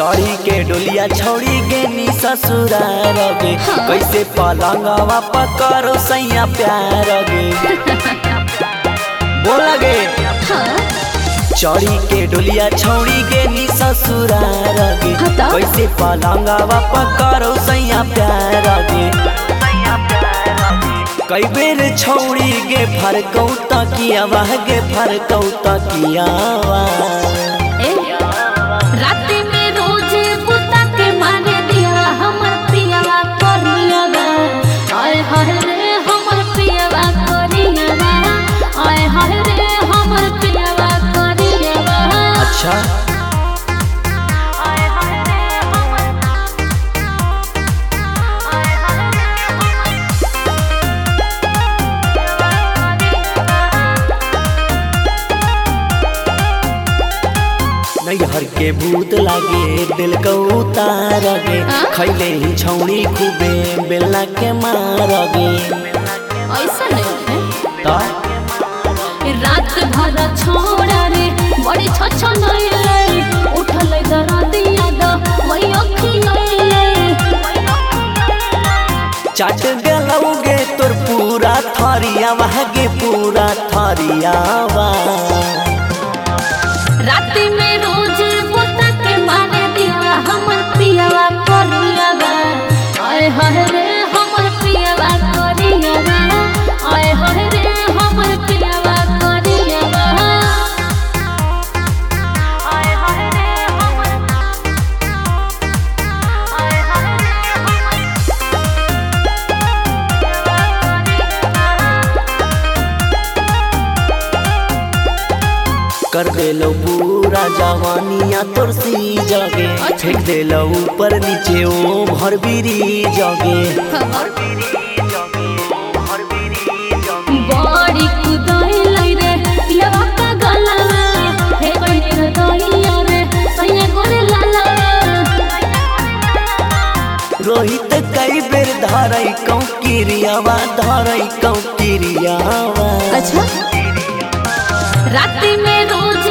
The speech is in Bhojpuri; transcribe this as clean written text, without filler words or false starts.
चढ़ी के डोलिया छौड़ी गेनी ससुरार गे कैसे पलंगवा पकड़ो सैया प्यार गे बोल गे चढ़ी के डोलिया छौड़ी गेनी ससुरार गे कैसे पलंगवा पकड़ो सैया प्यार गे कई बेर छौड़ी गे फरकौ तकियावा गे फरकौ तकियावा अच्छा नैहर के भूत लागे दिल को उतार गे खैले ही छौड़ी खूबे बेला के मार गे ऐसा नहीं ता रात भर छोड़ा रे बड़ी छछ नइले उठले दरदिया द वही अखी नइले चाट गलौगे तोर पूरा थरिया गे पूरा थरिया रात में रोज पोता के मारे दिया हमर पियावा करियावा आय हाय रे हमर पियावा करियावा आय हाय रे हमर पियावा करियावा आय हाय रे हमर आय हाय कर देलो पूरा जवानिया तोर सी जगे फेंक देलो ऊपर नीचे ओ भर बिरी जगे बड़ी कुदाई रे पियावा का गला हे बने रे दहिया रे सैया गोरे लाला रोहित कई बेर धरई कौकिरियावा धरई कौकिरियावा अच्छा रात में रोज